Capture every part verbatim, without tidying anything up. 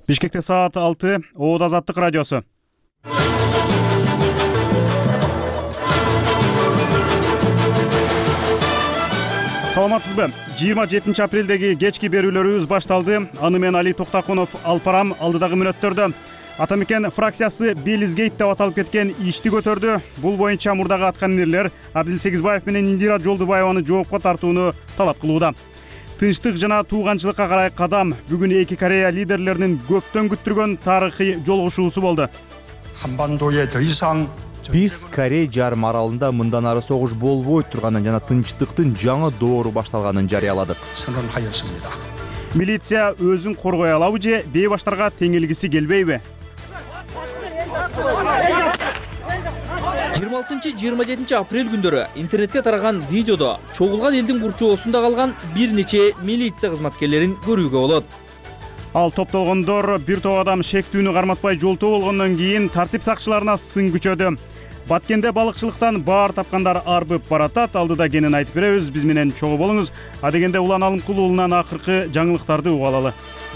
Бишкекте саат алты, Оот Азаттык радиосу. Саламатсызбы? жыйырма жетинчи апрелдеги кечки берүүлөрүбүз башталды. Аны менен Али Токтакунов алып барам. Алдыдагы мүнөттөрдө Атамекен фракциясы Белизгейт деп аталып кеткен ишти көтөрдү. Бул боюнча мурдагы аткаминерлер Абдил Сегизбаев менен Индира Жолдубаеваны жоопко тартууну талап кылууда. Тынчтык жана тууганчылыкка карай кадам бүгүн эки Корея лидерлеринин көптөн күттүргөн тарыхый жолугушуусу болду. Биз Корей жарым аралында мындан ары согуш болбой турганын жана тынчтыктын жаңы доору башталганын жарыяладык. Милиция өзүн коргой алабы же бейбаштарга теңелгиси келбейби? жыйырма алтынчы жыйырма жетинчи апрель күндөрү интернетке тараган видеодо чогулган элдин курчоосунда калган бир нече милиция кызматкерлерин көрүүгө болот. Ал топтолгондор бир топ адам шектүүнү карматпай жолтоо болгондон кийин тартип сакчыларына сын күчөдү. Баткенде балыкчылыктан баар тапкандар арбып баратат. Алдыда кенен айтып беребиз. Биз менен чогуу болуңуз. Адегенде Улан Алымкул уулунан акыркы жаңылыктарды угуп алалы.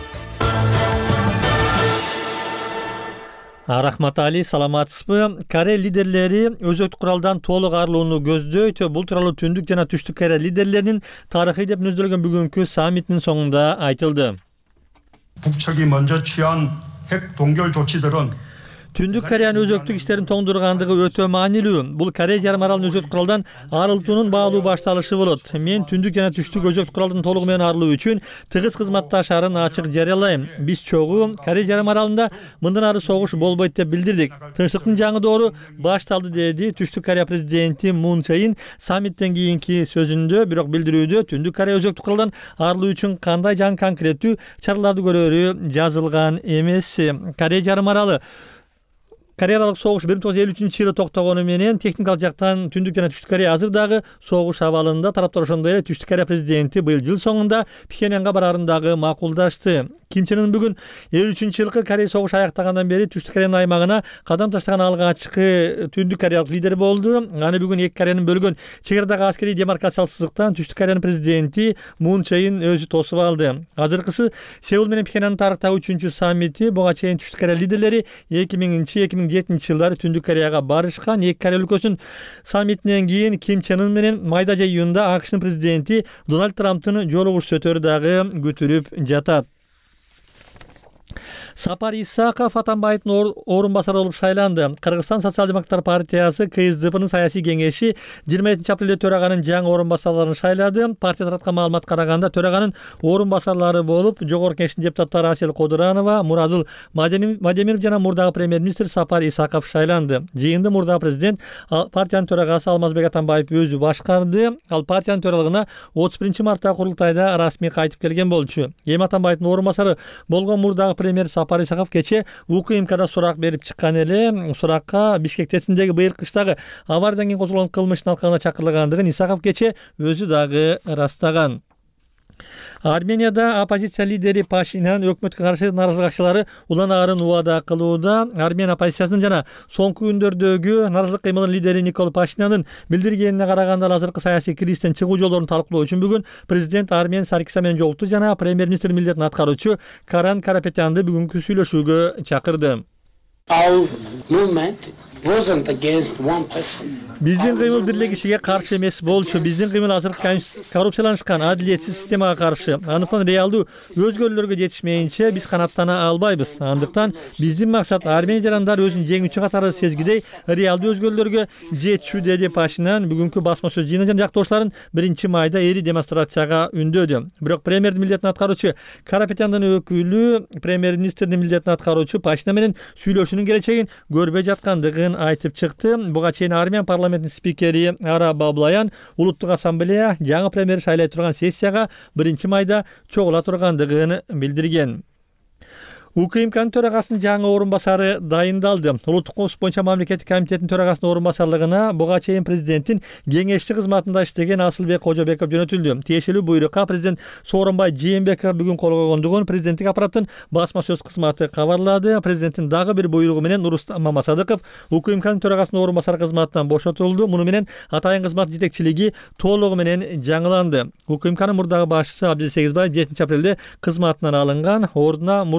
Рахмат Али, саламатсызбы? Корея лидерлери өзөктүк куралдан толук арылууну көздөйт. Бул тууралуу Түндүк жана Түштүк Корея лидерлеринин тарыхый деп мүнөздөлгөн бүгүнкү саммитинин соңунда айтылды. 북측이 먼저 취한 핵 동결 조치들은 Түндүк Кореянын өзөктүк иштерин тоңдургандыгы өтө маанилүү. Бул Корея жарым аралынын өзөктүк куралдан арылтуунун баалуу башталышы болот. Мен Түндүк жана Түштүк өзөктүк куралдан толугу менен арылуу үчүн тыгыз кызматташарын ачык жарыялайм. Биз чогуу Корея жарым аралында мындан ары согуш болбойт деп билдирдик. Тынчтыктын жаңы доору башталды деди Түштүк Корея президенти Мун Чжэ-ин саммиттен кийинки сөзүндө. Бирок билдирүүдө Түндүк Корея өзөктүк куралдан арылуу үчүн кандай жаңы конкреттүү чараларды көрөрү жазылган эмес. Корея жарым аралы Кореялык согуш бир миң тогуз жүз элүү үчүнчү жылы токтогону менен техникалык жактан Түндүк жана Түштүк Корея азыр дагы согуш абалында. Тараптар ошондой эле Түштүк Корея президенти быйыл жыл соңунда Пхеньянга барарын дагы макулдашты. Ким Чен Ын бүгүн элүү үчүнчү жылкы Корея согушу аяктагандан бери Түштүк Кореянын аймагына кадам таштаган алгачкы Түндүк Кореялык лидер болду. Аны бүгүн эки Кореянын бөлгөн чегардагы аскерий демаркациялык сызыктан Түштүк Кореянын президенти Мун Чжэ-ин өзү тосуп алды. Азыркысы Сеул менен Пхеньяндын тарыхтагы үчүнчү саммити. Буга чейин Түштүк Корея лидерлери эки миңинчи эки миң жетинчи жылдары Түндүк Кореяга барышкан. Эки Корея өлкөсүнүн саммитинен кийин Ким Чен Ын менен майда же июнда АКШнын президенти Дональд Трамптын жолугуш өтөрү дагы күтүлүп жатат. Сапар Исаков Атамбаевдин орун басары болуп шайланды. Кыргызстан социал-демократтар партиясы К С Д П'нын саясий кеңеши жыйырма жетинчи апрелде төраганын жаңы орун басарларын шайлады. Партия тараткан маалыматка караганда төраганын орун басарлары болуп жогорку кеңештин депутаттары Асель Кодуранова, Мурадыл Мадемиров жана мурдагы премьер-министр Сапар Исаков шайланды. Жыйынды мурдагы президент партиянын төрагасы Алмазбек Атамбаев өзү башкарды. Ал партиянын төралыгына отуз биринчи марттагы курултайда расмий кайтып келген болчу. Эми Атамбаевдин орун басары болгон мурдагы премьер Сапар Исаков кече УКМКда сурак берип чыккан эле. Суракка Бишкек ТЭЦиндеги быйыл кыштагы авариядан кийин козголгон кылмыштын алкагына чакырылгандыгын Исаков кече өзү дагы ырастаган. Арменияда оппозиция лидери Пашинян өкмөткө каршы нааразылык акчалары улан арын убада кылууда. Армения оппозициясынын жана соңку күндөрдөгү нааразылык кыймылынын лидери Никол Пашинянын билдиргенине караганда азыркы саясий кризистен чыгуу жолдорун талкуулоо үчүн бүгүн президент Армен Саркисян менен жолукту жана премьер-министр милдетин аткаруучу Каран Карапетянды бүгүнкү сүйлөшүүгө чакырды. Our movement wasn't against one person. Биздин кыймыл бирле кишиге каршы эмес болчу. Биздин кыймыл азыр коррупцияланышкан адилетсиз системага каршы. Андыктан реалдуу өзгөрүүлөргө жетишмейинче биз канаттана албайбыз. Андыктан биздин максат Армения жарандары өзүн жеңүүчү катары сезгидей реалдуу өзгөрүүлөргө жетишүү деди Пашинян. Бүгүнкү басма сөз жыйыны жана жактоошуларын биринчи майда эри демонстрацияга үндөдү. Бирок премьердин милдетин аткаруучу Карапетяндын өкүлү премьер-министрдин милдетин аткаруучу Пашинян менен сүйлөшүүнүн келечегин көрбөй жаткандыгын айтып чыкты. Буга чейин Армения парламент спикери Ара Баблаян улуттук ассамблея жаңы премьер шайлай турган сессияга биринчи майда чогула тургандыгын билдирген. УКМКнын төрагасынын жаңы орун басары дайындалды. Улуттук коопсуздук боюнча мамлекеттик комитеттин төрагасынын орун басарлыгына буга чейин президенттин кеңешчи кызматында иштеген Асылбек Кожобеков жөнөтүлдү. Тиешелүү буйрукка президент Сооронбай Жээнбеков бүгүн кол койгондугун президенттик аппараттын басма сөз кызматы кабарлады. Президенттин дагы бир буйругу менен Нурустам Мамасадыков УКМКнын төрагасынын орун басары кызматынан бошотулду. Муну менен атайын кызмат жетекчилиги толугу менен жаңыланды. УКМКнын мурдагы башчысы Абдил Сегизбаев жетинчи апрелде кызматынан алынган. Ордуна мурда мекеме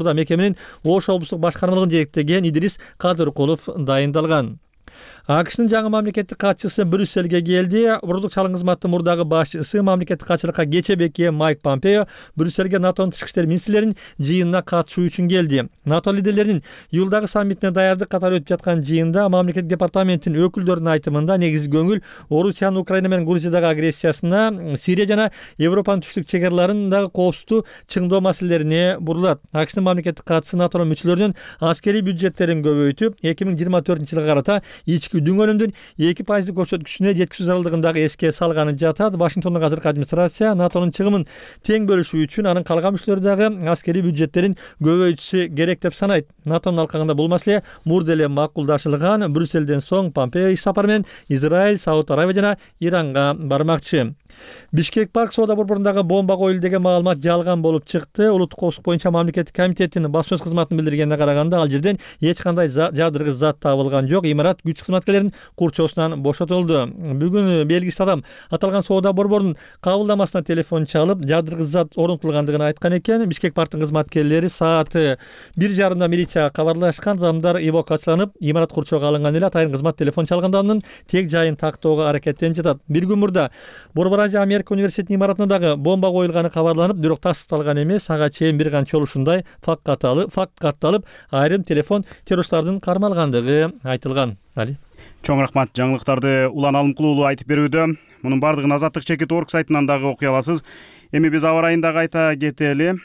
менен Ош облустук башкармалыгын жетектеген Идрис Кадыркулов дайындалган. АКШнын жаңы мамлекеттик катчысы Брюссельге келди. Урундук чалгын кызматтын мурдагы башчысы мамлекеттик катчылыкка кече беки Майк Помпео Брюссельге НАТОнун тышкы иштер министрлеринин жыйынына катышуу үчүн келди. НАТО лидерлеринин июлдагы саммитине даярдык катары өтүп жаткан жыйында мамлекет департаментинин өкүлдөрүнүн айтымында негизи көңүл Орусиянын Украина менен Грузиядагы агрессиясына, Сирия жана Европанын түштүк чек араларындагы коопсуздукту чыңдоо маселелерине бурулат. АКШнын мамлекеттик катчысы НАТОнун мүчөлөрүнүн аскерий бюджеттерин көбөйтүп, эки миң жыйырма төртүнчү жылга карата ички дүңөнүмдүн эки пайыздык көрсөткүчүнө жеткизүү зарылдыгындагы эске салганы жатат. Вашингтондун азыркы администрация НАТОнун чыгымын тең бөлүшүү үчүн анын калган мүчөлөрү дагы аскерий бюджеттерин көбөйтүшү керек деп санайт. НАТОнун алкагында бул маселе мурда эле макулдашылган. Брюссельден соң Помпео иш сапары менен Израиль, Сауд Арабия жана Иранга бармакчы. Бишкек парк соода борборундагы бомба коюлду деген маалымат жалган болуп чыкты. Улуттук коопсуздук боюнча мамлекеттик комитеттин басма сөз кызматынын билдиргенине караганда, ал жерден эч кандай жардыргыч зат табылган жок. Имарат күч кызматкерлеринин курчоосунан бошотулду. Бүгүн белгисиз адам аталган соода борборунун кабылдамасына телефон чалып, жардыргыч зат орнотулгандыгын айткан экен. Бишкек парктын кызматкерлери сааты бир жарымда милицияга кабарлашкан. Адамдар эвакуацияланып, имарат курчоого алынган эле атайын кызмат телефон чалгандарынын тег жайын тактоого аракеттенип жатат. Бир күн мурда Борбор Азия Америка университетинин имаратына дагы бомба коюлганы кабарланып, бирок тастыкталган эмес. Ага чейин бир канча ушундай факт катталып, факт катталып, айрым телефон террористтердин кармалгандыгы айтылган. Али. Чоң рахмат, жаңылыктарды Улан Алымкулуулу айтып берүүдө. Мунун бардыгын Азаттык чекит орг сайтынан дагы окуй аласыз. Эми биз аба ырайын дагы айта кетели.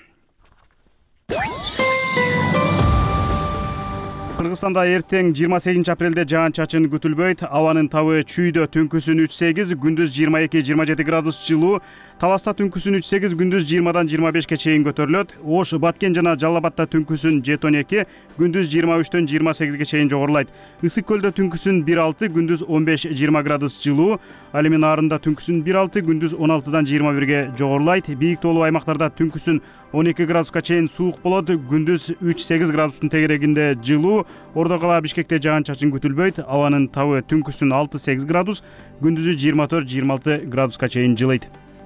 Кыргызстанда эртең жыйырма сегизинчи апрелде жаан-чачын күтүлбөйт. Абанын табы чүйдө түнкүсүн үч сегиз, күндүз жыйырма эки жыйырма жети градус жылуу. Таласта түнкүсүн үч сегиз, күндүз жыйырмадан жыйырма бешке чейин көтөрүлөт. Ош, Баткен жана Жалал Абадта түнкүсүн жети он эки, күндүз жыйырма үчтөн жыйырма сегизге чейин жогорулайт. Ысык көлдө түнкүсүн бир алты, күндүз он беш жыйырма градус жылуу. Ал эми Нарында түнкүсүн бир алты, күндүз он алтыдан жыйырма бирге жогорулайт. Бийик тоолуу аймактарда түнкүсүн он эки градуска чейин суук болот, күндүз үч сегиз градустун тегерегинде жылуу. Ордо кала Бишкекте жаан-чачын күтүлбөйт. Абанын табы түнкүсүн алты сегиз градус, күндүзү жыйырма төрт жыйырма алты градуска чейин жылыйт.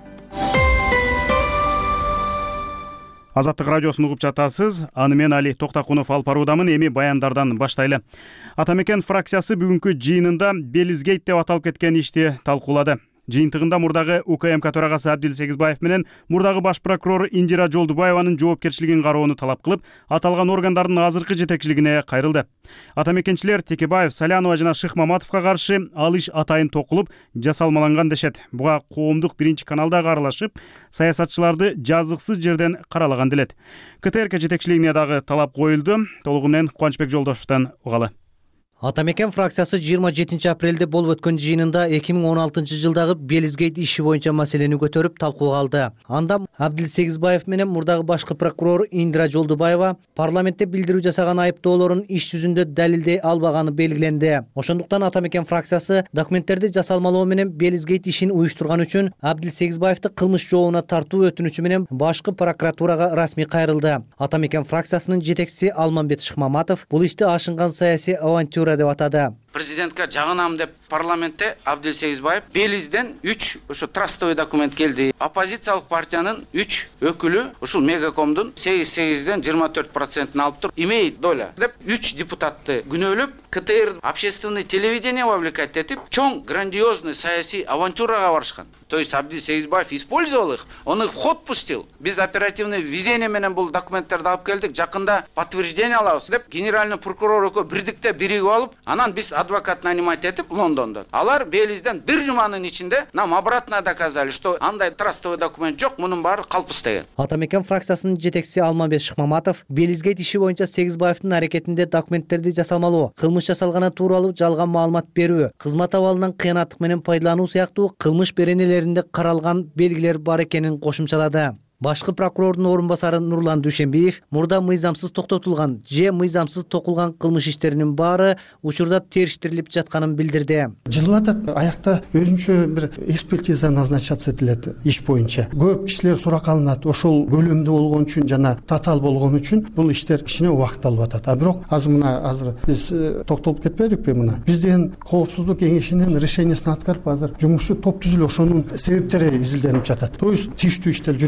Азаттык радиосун угуп жатасыз. Аны мен Али Токтакунов алып баруудамын. Эми баяндардан баштайлы. Атамекен фракциясы бүгүнкү жыйынында Белизгейт деп аталып кеткен ишти талкуулады. Жыйынтыгында мурдагы УКМК төрагасы Абдил Сегизбаев менен мурдагы баш прокурор Индира Жолдубаеванын жоопкерчилигин кароону талап кылып, аталган органдардын азыркы жетекчилигине кайрылды. Атамекенчилер Текебаев, Салянова жана Шыхмаматовго каршы ал иш атайын токулуп, жасалмаланган дешет. Буга коомдук биринчи каналдагы аралашып, саясатчыларды жазыксыз жерден каралаган делет. КТРК жетекчилигине дагы талап коюлду. Толугу менен Кубанычбек Жолдошевдон угалы. Атамекен фракциясы жыйырма жетинчи апрелде болуп өткөн жыйынында эки миң он алтынчы жылдагы Белизгейт иши боюнча маселени көтөрүп талкууга алды. Анда Абдил Сегизбаев менен мурдагы башкы прокурор Индира Жолдубаева парламентте билдирүү жасаган айыптоолорун иш жүзүндө далилдей албаганы белгиленди. Ошондуктан Атамекен фракциясы документтерди жасалмалоо менен Белизгейт ишин уюштурган үчүн Абдил Сегизбаевди кылмыш жообуна тартуу өтүнүчү менен башкы прокуратурага расмий кайрылды. Атамекен фракциясынын жетекчиси Алмамбет Шыхмаматов бул ишти ашынган саясий авантюра деп атады. Президентке жагынам деп парламентте Абдил Сегизбаев Белизден үч ошо трастовый документ келди. Оппозициялык партиянын үч өкүлү ушул Мегакомдун сегиз сегизден жыйырма төрт процентин алып туруп, имеет доля деп үч депутатты күнөөлөп, КТР общественный телевидение вовлекать этип, чоң грандиозный саясий авантюрага барышкан. То есть Абдил Сегизбаев использовал их, он их в ход пустил. Без оперативное везение менен бул документтерди алып келдик, жакында подтверждение алабыз деп генеральный прокурор экөө бирдикте биригип алып, анан биз адвокат нанимать этип Лондондон. Алар Белизден бир жуманын ичинде нам обратно доказали, что андай трастовый документ жок, мунун баары калпыс деген. Атамекен фракциясынын жетекчиси Алмамбет Шыхмаматов Белизгейт иши боюнча Сегизбаевдин аракетинде документтерди жасалмалоо, кылмыш жасалганы тууралуу жалган маалымат берүү, кызмат абалынан кыянаттык менен пайдалануу сыяктуу кылмыш беренелеринде каралган белгилер бар экенин кошумчалады. Башкы прокурордун орун басары Нурлан Дүйшенбиев мурда мыйзамсыз токтотулган же мыйзамсыз токулган кылмыш иштеринин баары учурда териштирилип жатканын билдирди. Жылып атат, аякта өзүнчө бир экспертиза назначаться этилет иш боюнча. Көп кишилер сурак алынат. Ошол көлөмдө болгон үчүн жана татаал болгон үчүн бул иштер кичине убакыт алып атат. А бирок азыр мына азыр биз токтолуп кетпедикпи мына? Бизден коопсуздук кеңешинин решениясын аткарып азыр жумушчу топ түзүлүп, ошонун себептери изилденип жатат. То есть тийиштүү иштер жүрүп атат.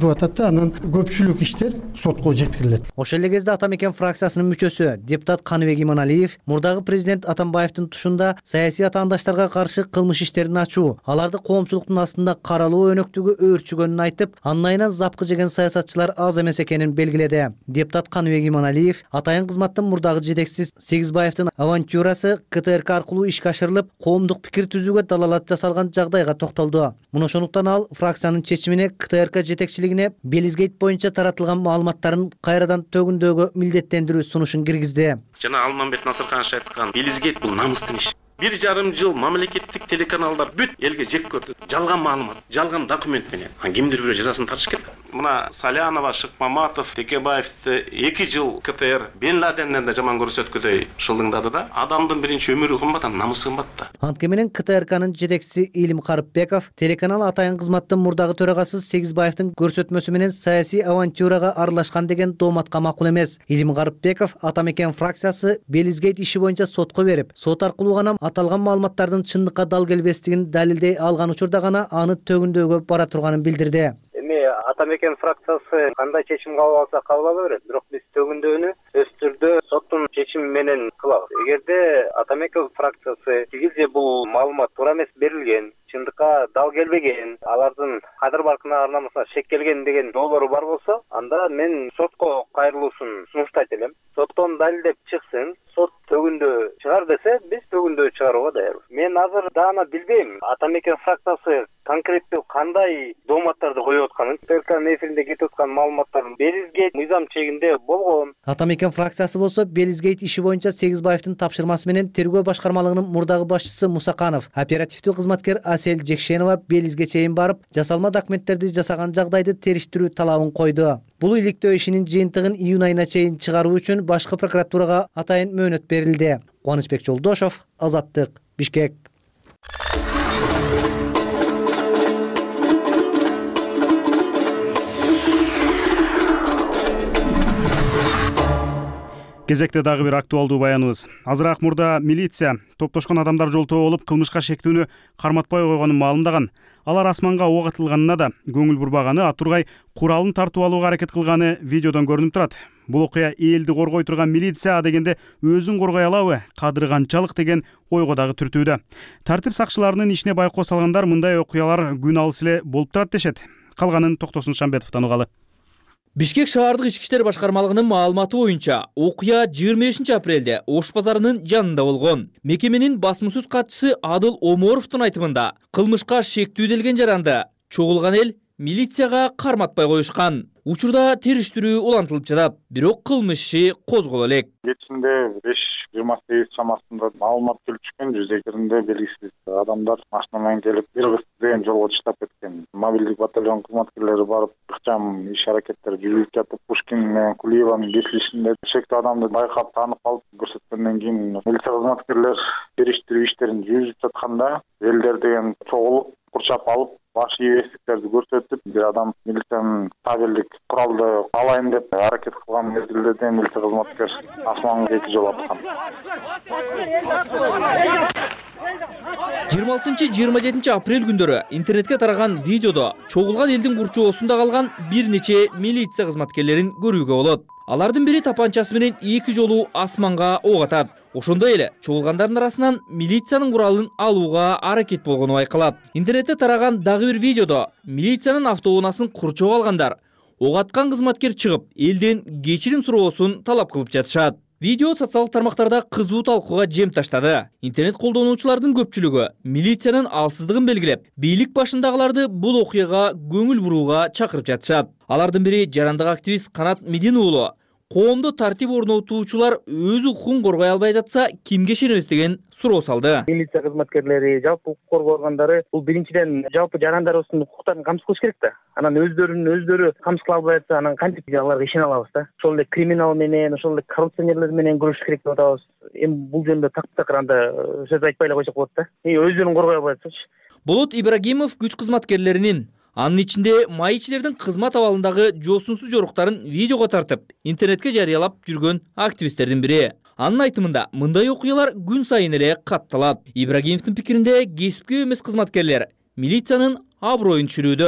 болчу анан көпчүлүк иштер сотко жеткирилет. Ошол эле кезде Ата мекен фракциясынын мүчөсү депутат Каныбек Иманалиев мурдагы президент Атамбаевдин тушунда саясий атаандаштарга каршы кылмыш иштерин ачуу, аларды коомчулуктун астында каралуу өнөктүгү өөрчүгөнүн айтып, андан айынан запкы жеген саясатчылар аз эмес экенин белгиледи. Депутат Каныбек Иманалиев атайын кызматтын мурдагы жетекчиси Сегизбаевдин авантюрасы К Т Р К аркылуу ишке ашырылып, коомдук пикир түзүүгө далалат жасалган жагдайга токтолду. Муну ошондуктан ал фракциянын чечимине К Т Р К жетекчилигине Белизгейт боюнча таратылган маалыматтарын кайрадан төгүндөөгө милдеттендирүү сунушун киргизди. Жана Алмамбет Насырканович айткан, Белизгейт бул намыстын иши. Бир жарым жыл мамлекеттик телеканалдар бүт элге жек көрдү. Жалган маалымат, жалган документ менен. Кимдир бирөө жазасын тартыш керек. Мына Салянова, Шыкмаматов, Текебаевди эки жыл К Т Р Бен Ладенден да жаман көрсөткөдөй шылдыңдады да. Адамдын биринчи өмүрү кымбат, намысы кымбат да. Анткени менен К Т Р К'нын жетекчиси Илим Карыпбеков телеканал атайын кызматтын мурдагы төрагасы Сегизбаевдин көрсөтмөсү менен саясий авантюрага аралашкан деген дооматка макул эмес. Илим Карыпбеков Ата мекен фракциясы Белизгейт иши боюнча сотко берип, сот аркылуу гана аталган маалыматтардын чындыкка дал келбестигин далилдей алган учурда гана аны төгүндөөгө бара турганын билдирди. Эми Ата мекен фракциясы кандай чечим кабыл алса кабыл ала берет, бирок биз төгүндөөнү өз түрдө соттун чечими менен кылабыз. Эгерде Ата мекен фракциясы тигиз же бул маалымат туура эмес берилген, чындыкка дал келбеген, алардын кадыр баркына арнамасына шек келген деген доолору бар болсо, анда мен сотко кайрылуусун сунуштайт элем. Соттон далилдеп чыксын, сот төгүндө чыгар десе, биз төгүндө чыгарууга даярбыз. Мен азыр даана билбейм, Ата мекен фракциясы конкреттүү кандай дооматтарды коюп атканын, Т Р К'нын эфиринде кетип аткан маалыматтардын Белизгейт мыйзам чегинде болгон. Ата мекен фракциясы болсо Белизгейт иши боюнча Сегизбаевдин тапшырмасы менен тергөө башкармалыгынын мурдагы башчысы Мусаканов, оперативдүү кызматкер Асель Жекшенова Белизге чейин барып, жасалма документтерди жасаган жагдайды териштирүү талабын койду. Бул иликтөө ишинин жыйынтыгын июнь айына чейин чыгаруу үчүн башкы прокуратурага атайын мөөнөт берилди. Кубанычбек Жолдошов, Азаттык, Бишкек. Кезекте дагы бир актуалдуу баяныбыз. Азыраак мурда милиция топтошкон адамдар жолтоо болуп кылмышка шектүүнү карматпай койгонун маалымдаган. Алар асманга ок атылганына да көңүл бурбаганы, Атургай куралын тартып алууга аракет кылганы видеодон көрүнүп турат. Бул окуя элди коргой турган милиция дегенде өзүн коргой алабы, кадыры канчалык деген ойго дагы түртүүдө. Тартип сакчыларынын ишине байкоо салгандар мындай окуялар күн алыс эле болуп турат дешет. Калганын Токтосун Шамбетовдон угалы. Бишкек шаардык ички иштер башкармалыгынын маалыматы боюнча, окуя жыйырма бешинчи апрелде Ош базарынын жанында болгон. Мекеменин басмасөз катчысы Адыл Оморовдун айтымында, кылмышка шектүү делген жаранды чогулган эл милицияга карматпай коюшкан. Учурда териштирүү улантылып жатат, бирок кылмыш иши козголо элек. Кечинде беш жыйырма сегиз чамасында маалымат келип түшкөн, жүз экиринде белгисиз адамдар машина менен келип бир кыз деген жолго чыштап кеткен. Мобилдик батальон кызматкерлери барып ыкчам иш аракеттер жүргүзүп жатып, Пушкин менен Кулиеванын кесилишинде шектүү адамды байкап таанып калып көрсөткөндөн кийин милиция кызматкерлер териштирүү иштерин жүргүзүп жатканда элдер деген чогулуп курчап алып, баш ийбестиктерди көрсөтүп, бир адам милициянын табелдик куралды алайын деп аракет кылган мезгилде милиция кызматкер асманга эки жолу аткан. жыйырма алтынчы жыйырма жетинчи апрель күндөрү интернетке тараган видеодо чогулган элдин курчоосунда калган бир нече милиция кызматкерлерин көрүүгө болот. Алардын бири тапанчасы менен эки жолу асманга ок атат. Ошондой эле чогулгандардын арасынан милициянын куралын алууга аракет болгону байкалат. Интернетте тараган дагы бир видеодо милициянын автоунаасын курчоого алгандар ок аткан кызматкер чыгып, элден кечирим суроосун талап кылып жатышат. Видео социалдык тармактарда кызуу талкууга жем таштады. Интернет колдонуучулардын көпчүлүгү милициянын алсыздыгын белгилеп, бийлик башындагыларды бул окуяга көңүл бурууга чакырып жатышат. Алардын бири жарандык активист Канат Медин уулу. Коомдо тартип орнотуучулар өз укугун коргой албай жатса, кимге ишенебиз деген суроо салды. Милиция кызматкерлери, жалпы укук коргоо органдары бул биринчиден жалпы жарандарыбыздын укуктарын камсыз кылыш керек да. Анан өздөрүнүн өздөрү камсыз кыла албай жатса, анан кантип аларга ишене алабыз да? Ошол эле криминал менен, ошол эле коррупционерлер менен күрөшүш керек деп атабыз. Эми бул жөнүндө так-так анда сөз айтпай эле койсок болот да. И өздөрүн коргой албай жатсачы. Болот Ибрагимов күч кызматкерлеринин анын ичинде майчилердин кызмат абалындагы жоосунсуз жоруктарын видеого тартып, интернетке жарыялап жүргөн активисттердин бири. Анын айтымында мындай окуялар күн сайын эле катталат. Ибрагимовдун пикиринде кесипкөй эмес кызматкерлер милициянын аброюн түшүрүүдө.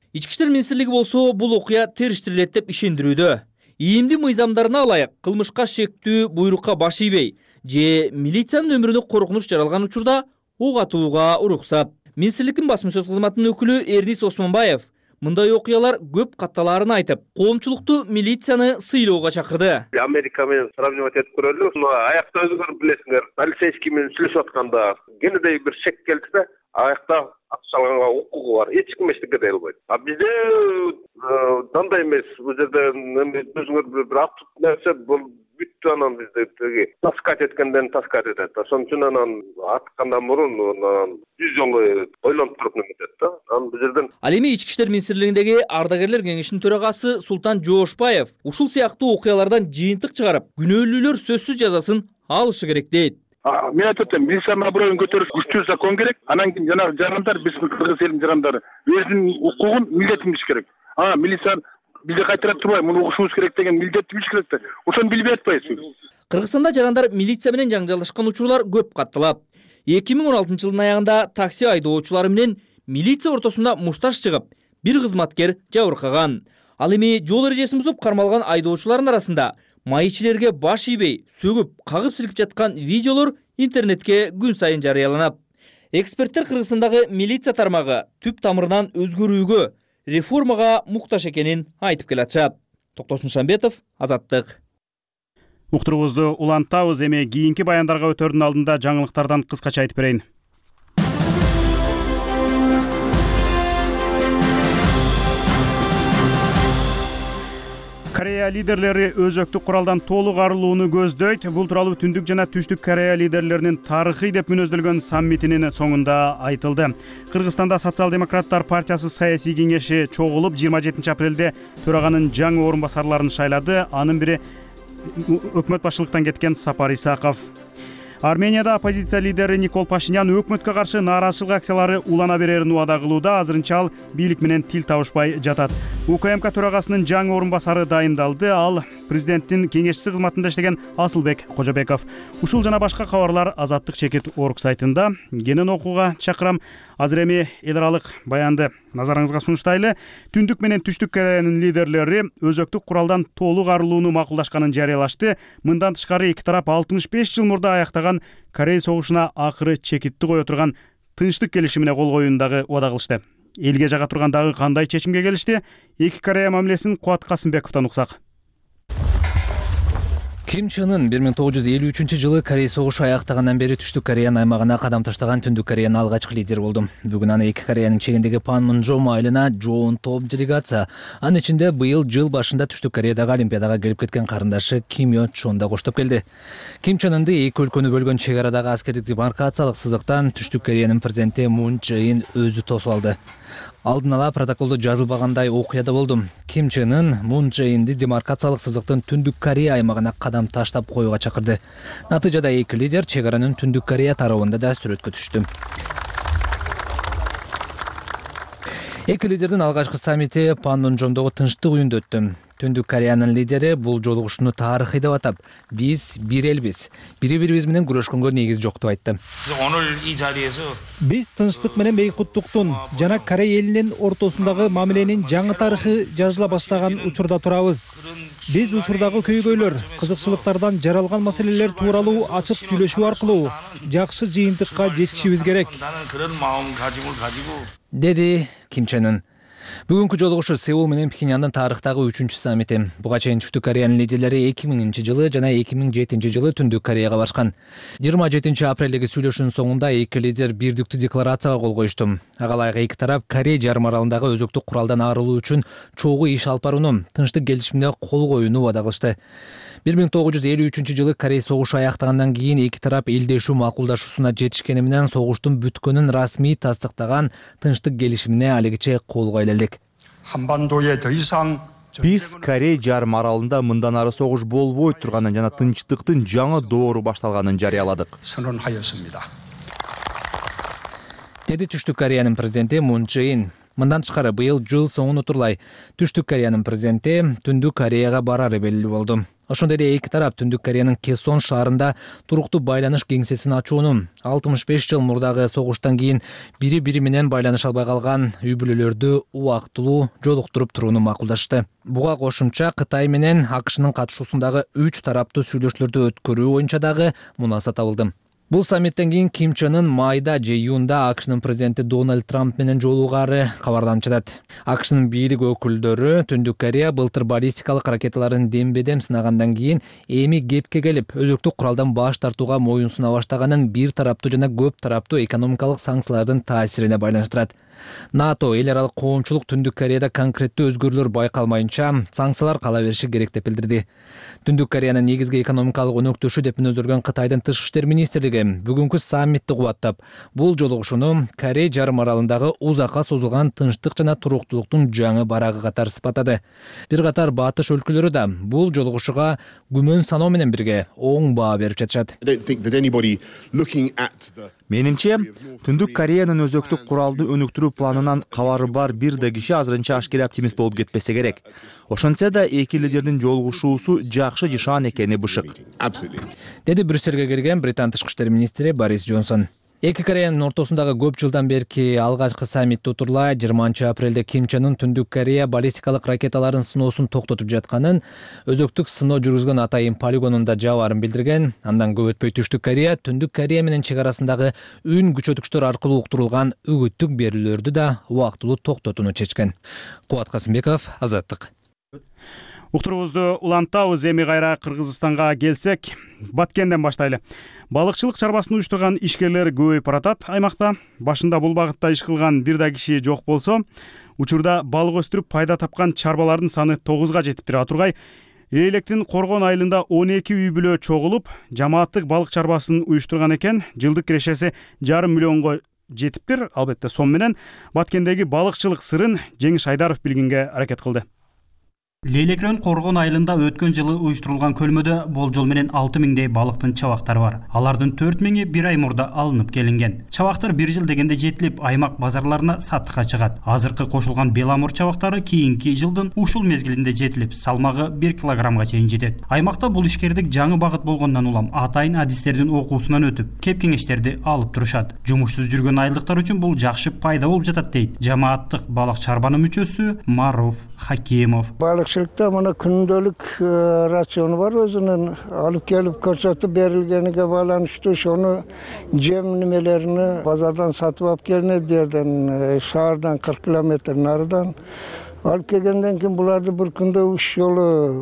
Ички иштер министрлиги болсо бул окуя териштирилет деп ишендирүүдө. ИИМдин мыйзамдарына ылайык кылмышка шектүү буйрукка баш ийбей же милициянын өмүрүнө коркунуч жаралган учурда ок атууга уруксат. Министрликтин басма сөз кызматынын өкүлү Эрнис Осмонбаев мындай окуялар көп катталаарын айтып, коомчулукту милицияны сыйлоого чакырды. Америка менен сравнивать этип көрөлү. Аякта өзүңөр билесиңер, полицейский менен сүйлөшүп атканда кенедей бир шек келди да, аякта акчалганга укугу бар. Эч ким эчтеке дей албайт. А бизде дандай эмес. Бул жерде өзүңөр бир ат нерсе бул бүттү, анан бизде теги таскать эткенден таскать этет. Ошон үчүн анан аткандан мурун жүз жолу ойлонуп туруп неметет да. Анан бул жерден Ал эми Ички иштер министрлигиндеги ардагерлер кеңешинин төрагасы Султан Жоошбаев ушул сыяктуу окуялардан жыйынтык чыгарып, күнөөлүүлөр сөзсүз жазасын алышы керек дейт. Мен айтып атам, милициянын аброюн көтөрүш күчтүү закон керек. Анан кийин жанагы жарандар, биздин кыргыз элинин жарандары өзүнүн укугун милдетин билиш керек. А милиция бизге кайтарып турбай, муну угушубуз керек деген милдетти билиш керек да. Ошону билбей атпайбызбы? Кыргызстанда жарандар милиция менен жаңжалдашкан учурлар көп катталат. эки миң он алтынчы жылдын аягында такси айдоочулары менен милиция ортосунда мушташ чыгып, бир кызматкер жабыркаган. Ал эми жол эрежесин бузуп кармалган айдоочулардын арасында майчилерге баш ийбей, сөгүп, кагып силкип жаткан видеолор интернетке күн сайын жарыяланат. Эксперттер Кыргызстандагы милиция тармагы түп тамырынан өзгөрүүгө, реформага муктаж экенин айтып келатышат. Токтосун Шамбетов, Азаттык. Уктурубузду улантабыз, эми кийинки баяндарга өтөрдүн алдында жаңылыктардан кыскача айтып берейин. Корея лидерлери өзөктүк куралдан толук арылууну көздөйт. Бул тууралуу Түндүк жана Түштүк Корея лидерлеринин тарыхый деп мүнөздөлгөн саммитинин соңунда айтылды. Кыргызстанда Социал-демократтар партиясы саясий кеңеши чогулуп, жыйырма жетинчи апрелде төраганын жаңы орун басарларын шайлады. Анын бири өкмөт башчылыктан кеткен Сапар Исаков. Арменияда оппозиция лидери Никол Пашинян өкмөткө каршы нааразычылык акциялары улана берерин убада кылууда. Азырынча ал бийлик менен тил табышпай жатат. УКМК төрагасынын жаңы орун басары дайындалды. Ал президенттин кеңешчиси кызматында иштеген Асылбек Кожобеков. Ушул жана башка кабарлар Азаттык чекит орг сайтында. Кенен окууга чакырам. Азыр эми эл аралык баянды назарыңызга сунуштайлы. Түндүк менен Түштүк Кореянын лидерлери өзөктүк куралдан толук арылууну макулдашканын жарыялашты. Мындан тышкары эки тарап алтымыш беш жыл мурда аяктаган Корей согушуна акыры чекитти кое турган тынчтык келишимине кол коюундагы убада кылышты. Элге жага тургандагы кандай чечимге келишти? Эки Корея мамилесин Куат Касымбековдон уксак. Ким Чен Ын бир миң тогуз жүз элүү үчүнчү жылы Корей согушу аяктагандан бери Түштүк Кореянын аймагына кадам таштаган Түндүк Кореянын алгачкы лидери болду. Бүгүн аны эки Кореянын чегиндеги Панмунжом айылына жоон топ делегация. Анын ичинде быйыл жыл башында Түштүк Кореядагы Олимпиадага келип кеткен карындашы Ким Йо Чон да коштоп келди. Ким Чен Ынды эки өлкөнү бөлгөн чек арадагы аскердик демаркациялык сызыктан Түштүк Кореянын президенти Мун Чжэ Ин өзү тосуп алды. Алдын ала протоколдо жазылбагандай окуя да болду. Ким Чен Ын Мун Чжэ Инди демаркациялык сызыктын Түндүк Корея аймагына кадам таштап коюуга чакырды. Натыйжада эки лидер чек аранын Түндүк Корея тарабында да сүрөткө түштү. Эки лидердин алгачкы саммити Панмунжомдогу тынчтык үйүндө өттү. Түндүк Кореянын лидери бул жолугушууну тарыхый деп атап, биз бир элбиз, бири-бирибиз менен күрөшкөнгө негиз жок деп айтты. Биз тынчтык менен бейкуттуктун жана Корея элинин ортосундагы мамиленин жаңы тарыхы жазыла баштаган учурда турабыз. Биз учурдагы көйгөйлөр, кызыкчылыктардан жаралган маселелер тууралуу ачык сүйлөшүү аркылуу жакшы жыйынтыкка жетишибиз керек, деди Ким Чен Ын. Бүгүнкү жолугушуу Сеул менен Пхеньяндын тарыхтагы үчүнчү саммити. Буга чейин Түштүк Кореянын лидерлери эки миңинчи жылы жана эки миң жетинчи жылы Түндүк Кореяга барышкан. жыйырма жетинчи апрелдеги сүйлөшүүнүн соңунда эки лидер бирдиктүү декларацияга кол коюшту. Ага ылайык эки тарап Корей жарым аралындагы өзөктүк куралдан арылуу үчүн чогуу иш алып барууну, тынчтык келишимине кол коюуну убада кылышты. бир миң тогуз жүз элүү үчүнчү жылы Корей согушу аяктагандан кийин эки тарап элдешүү макулдашуусуна жетишкени менен согуштун бүткөнүн расмий тастыктаган тынчтык келишимине алигиче кол коюла элек. Биз Корей жарым аралында мындан ары согуш болбой турганын жана тынчтыктын жаңы доору башталганын жарыяладык. Деди Түштүк Кореянын президенти Мун Чжэ Ин. Мындан тышкары быйыл жыл соңуна утурлай Түштүк Кореянын президенти Түндүк Кореяга барары белгилүү болду. Ошондой эле эки тарап Түндүк Кореянын Кесон шаарында туруктуу байланыш кеңсесин ачууну, алтымыш беш жыл мурдагы согуштан кийин бири-бири менен байланыша албай калган үй бүлөлөрдү убактылуу жолуктуруп турууну макулдашты. Буга кошумча Кытай менен АКШнын катышуусундагы үч тараптуу сүйлөшүүлөрдү өткөрүү боюнча дагы мунаса табылды. Бул саммиттен кийин Ким Чен Ын майда же июнда АКШнын президенти Дональд Трамп менен жолугаары кабарданып жатат. АКШнын бийлик өкүлдөрү Түндүк Корея былтыр баллистикалык ракеталарын дембедем сынагандан кийин эми кепке келип өзөктүк куралдан баш тартууга моюн суна баштаганын бир тараптуу жана көп тараптуу экономикалык санкциялардын таасирине байланыштырат. НАТО эл аралык коомчулук Түндүк Кореяда конкреттүү өзгөрүүлөр байкалмайынча санкциялар кала бериши керек деп билдирди. Түндүк Кореянын негизги экономикалык өнөктөшү деп мүнөздөргөн Кытайдын тышкы иштер министрлиги бүгүнкү саммитти кубаттап, бул жолугушууну Корей жарым аралындагы узакка созулган тынчтык жана туруктуулуктун жаңы барагы катары сыпаттады. Бир катар батыш өлкөлөрү да бул жолугушууга күмөн саноо менен бирге оң баа берип жатышат. Менимче, Түндүк Кореянын өзөктүк куралды өнүктүрүү планынан кабары бар бир да киши азырынча ашкере оптимист болуп кетпесе керек. Ошентсе да эки лидердин жолугушуусу жакшы жашаан экени бышык. Деди Брюссельге келген Британ тышкы иштер министри Борис Джонсон. Эки Кореянын ортосундагы көп жылдан берки алгачкы саммитти утурлай жыйырманчы апрелде Ким Чен Ын Түндүк Корея баллистикалык ракеталарын сыноосун токтотуп жатканын, өзөктүк сыноо жүргүзгөн Атайын полигонунда жабарын билдирген. Андан көп өтпөй Түштүк Корея Түндүк Корея менен чек арасындагы үн күчөтүкчтөр аркылуу уктурулган үгүттүк берүүлөрдү да убактылуу токтотууну чечкен. Кубат Касымбеков, Азаттык. Уктуруубузду улантабыз. Эми кайра Кыргызстанга келсек, Баткенден баштайлы. Балыкчылык чарбасын уюштурган ишкерлер көбөйүп баратат аймакта. Башында бул багытта иш кылган бир да киши жок болсо, учурда балык өстүрүп пайда тапкан чарбалардын саны тогузга жетиптир. Атургай Электин Коргон айылында он эки үй бүлө чогулуп, жамааттык балык чарбасын уюштурган экен. Жылдык кирешеси жарым миллионго жетиптир. Албетте сом менен Баткендеги балыкчылык сырын Жеңиш Айдаров билгенге аракет кылды. Лейлекрен Коргон айылында өткөн жылы уюштурулган көлмөдө болжол менен алты миңдей балыктын чабактары бар. Алардын төрт миңи бир ай мурда алынып келинген. Чабактар бир жыл дегенде жетилип, аймак базарларына саттыкка чыгат. Азыркы кошулган беламур чабактары кийинки жылдын ушул мезгилинде жетилип, салмагы бир килограммга чейин жетет. Аймакта бул ишкердик жаңы багыт болгондон улам атайын адистердин окуусунан өтүп, кеп кеңештерди алып турушат. Жумушсуз жүргөн айылдыктар үчүн бул жакшы пайда болуп жатат дейт жамааттык балык чарбанын мүчөсү Маруф Хакимов. Балыкчылыкта мына күндөлүк рациону бар, өзүнүн алып келип көрсөтүп берилгениге байланыштуу ошону жем немелеrini базардан сатып алып келинет, бу жерден шаардан кырк километр нарыдан алып келгенден кийин буларды бир күндө үч жолу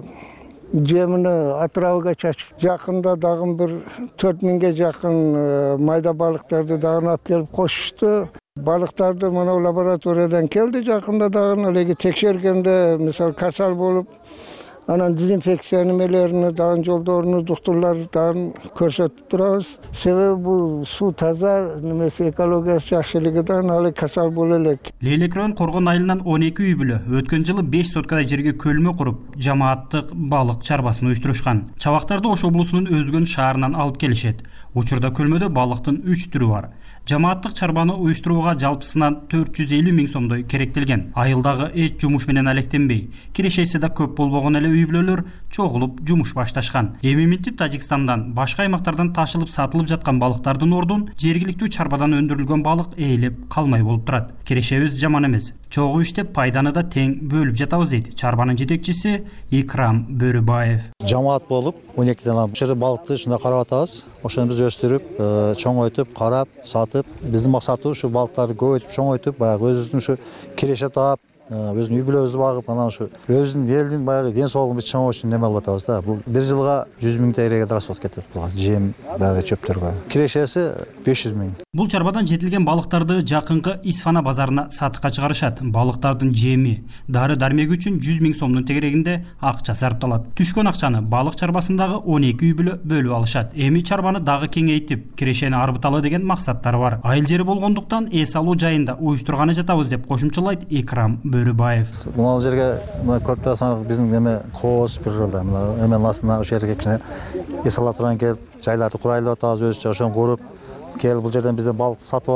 жемини атырабыга чачып, жакында дагы бир төрт миңге жакын майда балыктарды дагы алып келип кошушту. Балыктарды мына лабораториядан келди, жакында дагы эле текшергенде мисалы касал болуп, анан дезинфекция немелерини дагы жолдорун, доктурлар дагы көрсөтүп турабыз. Себеби бул суу таза, немесе экологиясы жакшылыгынан алы касал боло элек. Лейлекрен Коргон айылынан он эки үй бүлө өткөн жылы беш соткадай жерге көлмө куруп, жамааттык балык чарбасын уюштурушкан. Чабактарды Ош облусунун Өзгөн шаарынан алып келишет. Учурда көлмөдө балыктын үч түрү бар. Жамааттык чарбаны уюштурууга жалпысынан төрт жүз элүү миң сомдой керектелген. Айылдагы эч жумуш менен алектенбей, кирешеси да көп болбогон эле үй бүлөлөр чогулуп жумуш башташкан. Эми минтип Тажикстандан, башка аймактардан ташылып сатылып жаткан балыктардын ордун жергиликтүү чарбадан өндүрүлгөн балык ээлеп калмай болуп турат. Кирешебиз жаман эмес. Чогуу иштеп пайданы да тең бөлүп жатабыз дейт чарбанын жетекчиси Икрам Бөрүбаев. Жамаат болуп он эки дана ушул балыкты ушундай карап атабыз. Ошону биз өстүрүп, чоңойтуп, карап, сатып, биздин максатыбыз ушу балыктарды көбөйтүп, чоңойтуп, баягы өзүбүздүн ушу киреше таап, өзүнүн үй бүлөбүздү багып, анан ушу өзүнүн элдин баягы ден соолугун биз чоңойтуу үчүн неме кылып атабыз да. Бул бир жылга жүз миң теңгеге расход кетет буга, жем, баягы чөптөргө. Кирешеси беш жүз миң. Бул чарбадан жетилген балыктарды жакынкы Исфана базарына сатыкка чыгарышат. Балыктардын жеми, дары-дармеги үчүн жүз миң сомдун тегерегинде акча сарпталат. Түшкөн акчаны балык чарбасындагы он эки үй бүлө бөлүп алышат. Эми чарбаны дагы кеңейтип, кирешени арбыталы деген максаттары бар. Айыл жери болгондуктан эс алуу жайында уюштурганы жатабыз деп кошумчалайт Икрам Бөрүбаев. Мына жерге көрүп турасыңар, биздин эме коос бир жолда мына эменин астына ошол жерге кичине эс ала турган келип, жайларды курайлап атабыз, өзүчө ошону куруп келип бул жерден бизден балыкты сатып алып,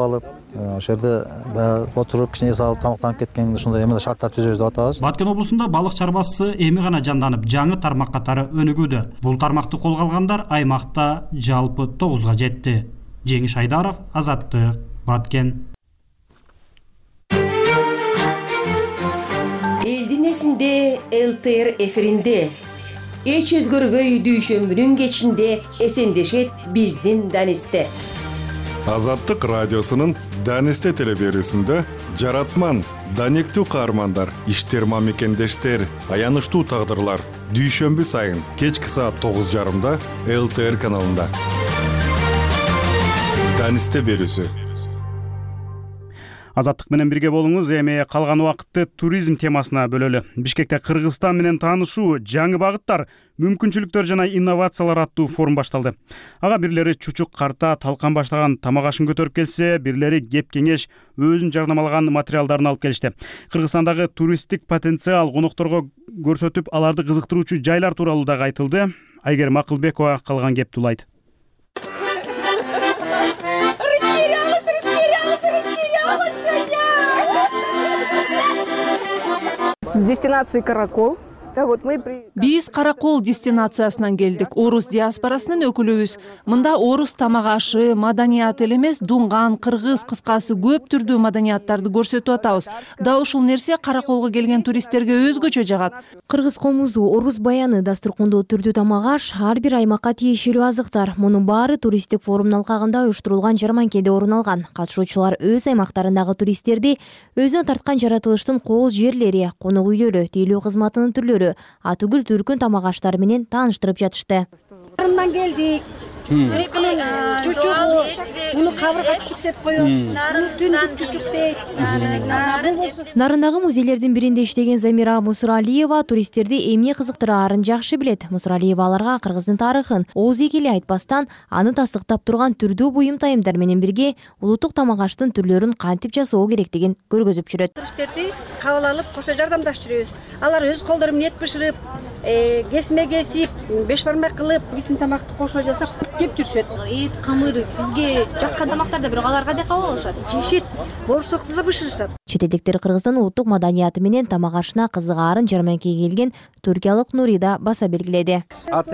ошол жерде баягы отуруп кичине эс алып тамактанып кеткен ушундай эме шарттар түзөбүз деп атабыз. Баткен облусунда балык чарбасы эми гана жанданып, жаңы тармак катары өнүгүүдө. Бул тармакты колго алгандар аймакта жалпы тогузга жетти. Жеңиш Айдаров, Азаттык, Баткен. Элдин эсинде эл тэ эр эфиринде эч өзгөрбөй дүйшөмбүнүн кечинде эсендешет биздин Данисте. Азаттык радиосунун Данисте телеберүүсүндө жаратман, даниктүү каармандар, иштер мамекендештер, аянычтуу тагдырлар дүйшөмбү сайын кечки саат тогуз жарымда эл тэ эр каналында. Данисте берүүсү. Азаттык менен бирге болуңуз. Эми калган убакытты туризм темасына бөлөлү. Бишкекте Кыргызстан менен таанышуу, жаңы багыттар, мүмкүнчүлүктөр жана инновациялар аттуу форум башталды. Ага бирлери чучук карта, талкан баштаган тамак ашын көтөрүп келсе, бирлери кеп кеңеш өзүн жарнамалаган материалдарын алып келишти. Кыргызстандагы туристтик потенциал конокторго көрсөтүп, аларды кызыктыруучу жайлар тууралуу дагы айтылды. Айгерим Акылбекова калган кепти улайт. С дестинации Каракол. Биз Каракол дестинациясынан келдик. Орус диаспорасынын өкүлүбүз. Мында орус тамак ашы, маданият эле эмес, дунган, кыргыз, кыскасы көп түрдүү маданияттарды көрсөтүп атабыз. Да ушул нерсе Караколго келген туристтерге өзгөчө жагат. Кыргыз комузу, орус баяны, дастуркундуу түрдүү тамак аш, ар бир аймакка тиешелүү азыктар. Мунун баары туристтик форумдун алкагында уюштурулган жарманкеде орун алган. Катышуучулар өз аймактарындагы туристтерди өзүнө тарткан жаратылыштын кооз жерлери, конок үйлөрү, тейлөө кызматынын түрлөрү, атүгүл түркүн тамак аштары менен тааныштырып жатышты. Нарындан келдик. Жылкынын чучугу, муну кабырга чучук деп коет. Түндүк чучук дейт. Нарындагы музейлердин биринде иштеген Замира Мусуралиева туристтерди эмне кызыктыраарын жакшы билет. Мусуралиева аларга Кыргыздын тарыхын ооз экели айтпастан, аны тастыктап турган түрдүү буюм тайымдар менен бирге улуттук тамак аштын түрлөрүн кантип жасоо керектигин көргөзүп жүрөт. Туристтерди кабыл алып, кошо жардамдашып жүрөбүз. Алар өз колдору менен эт бышырып, кесме кесип, беш бармак кылып, биздин тамакты кошо жасап жеп жүрүшөт. Эт, камыр бизге жаккан тамактарда бирок алар кандай кабыл алышат? Жешет, боорсокту да бышырышат. Чет элдиктер Кыргыздын улуттук маданияты менен тамак ашына кызыгаарын жарманкеге келген түркиялык Нурида баса белгиледи.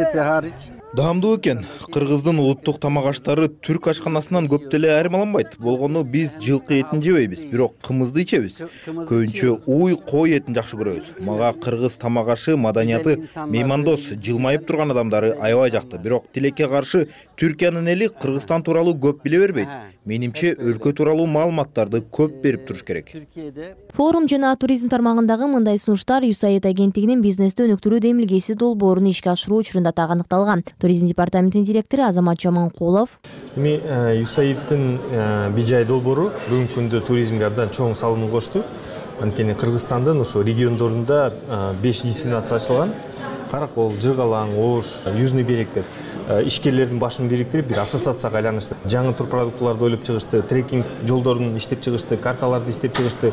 Даамдуу экен. Кыргыздын улуттук тамак аштары түрк ашканасынан көп деле айырмаланбайт. Болгону биз жылкы этин жебейбиз, бирок кымызды ичебиз. Көбүнчө уй, кой этин жакшы көрөбүз. Мага кыргыз тамак ашы маданияты меймандос, жылмайып турган адамдары аябай жакты. Бирок тилекке каршы Түркиянын эли Кыргызстан тууралуу көп биле бербейт. Менимче өлкө тууралуу маалыматтарды көп берип туруш керек. Форум жана туризм тармагындагы мындай сунуштар ЮСАИД агенттигинин бизнести өнүктүрүү демилгеси долбоорун ишке ашыруу учурунда тагыныкталган. Туризм департаментинин директору Азамат Жаманкулов. Эми ЮСАИДтин бижай долбоору бүгүнкү күндө туризмге абдан чоң салымын кошту. Анткени Кыргызстандын ошо региондорунда беш дестинация ачылган. Каракол, Жыргалаң, Ош, Южный берег деп ишкерлердин башын бириктирип бир ассоциацияга айланышты. Жаңы тур продуктларды ойлоп чыгышты, трекинг жолдорун иштеп чыгышты, карталарды иштеп чыгышты.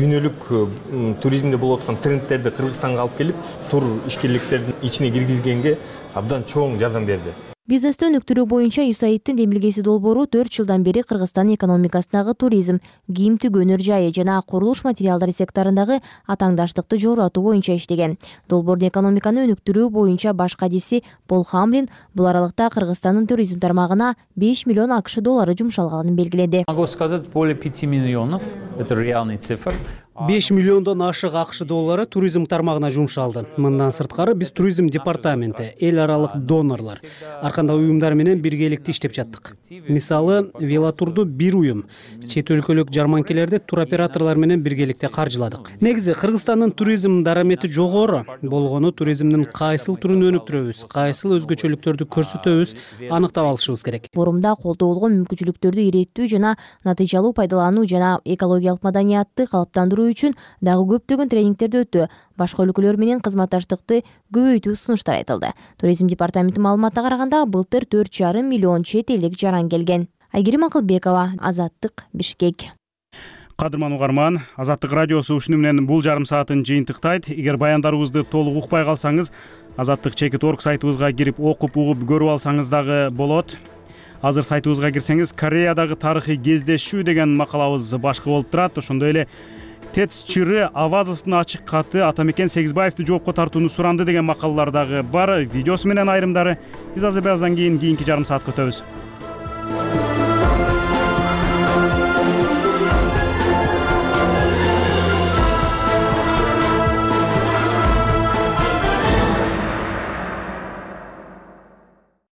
Дүйнөлүк туризмде болуп аткан трендтерди Кыргызстанга алып келип, тур ишкерликтердин ичине киргизгенге абдан чоң жардам берди. Бизнести өнүктүрүү боюнча ЮСАИДтин демилгеси долбоору төрт жылдан бери Кыргызстан экономикасындагы туризм, кийим тигүү өнөр жайы жана курулуш материалдары секторундагы атаңдаштыкты жогоротуу боюнча иштеген. Долбоордун экономиканы өнүктүрүү боюнча баш кадиси Пол Хамлин бул аралыкта Кыргызстандын туризм тармагына беш миллион АКШ доллары жумшалганын белгиледи. Могу сказать, более пяти миллионов. Это реальный цифр. беш миллиондон ашык АКШ доллары туризм тармагына жумшалды. Мындан сырткары биз туризм департаменти, эл аралык донорлор, ар кандай уюмдар менен биргеликте иштеп жаттык. Мисалы, велотурду бир уюм, чет өлкөлүк жарманкелерди туроператорлор менен биргеликте каржыладык. Негизи Кыргызстандын туризм дарамети жогору болгону туризмдин кайсыл түрүн өнүктүрөбүз, кайсыл өзгөчөлүктөрдү көрсөтөбүз, аныктап алышыбыз керек. Форумда колдоолгон мүмкүнчүлүктөрдү иреттүү жана натыйжалуу пайдалануу жана экологиялык маданиятты калыптандыруу үчүн дагы көптөгөн тренингтерди өттү. Башка өлкөлөр менен кызматташтыкты көбөйтүү сунуштар айтылды. Туризм департаментинин маалыматына караганда былтыр төрт жарым миллион чет элдик жаран келген. Айгерим Акылбекова, Азаттык, Бишкек. Кадырман угарман, Азаттык радиосу ушуну менен бул жарым саатын жыйынтыктайт. Эгер баяндарыбызды толук укпай калсаңыз, Азаттык чекит точка орг сайтыбызга кирип окуп угуп көрүп алсаңыз дагы болот. азыр сайтыбызга кирсеңиз Кореядагы тарыхый кездешүү деген макалабыз башкы болуп турат. Ошондой эле ТЭЦ чыры Авазовдун ачык каты Атамекен Сегизбаевди жоопко тартууну суранды деген макалалар дагы бар. Видеосу менен айрымдары биз азыр бираздан кийин кийинки жарым саатка өтөбүз.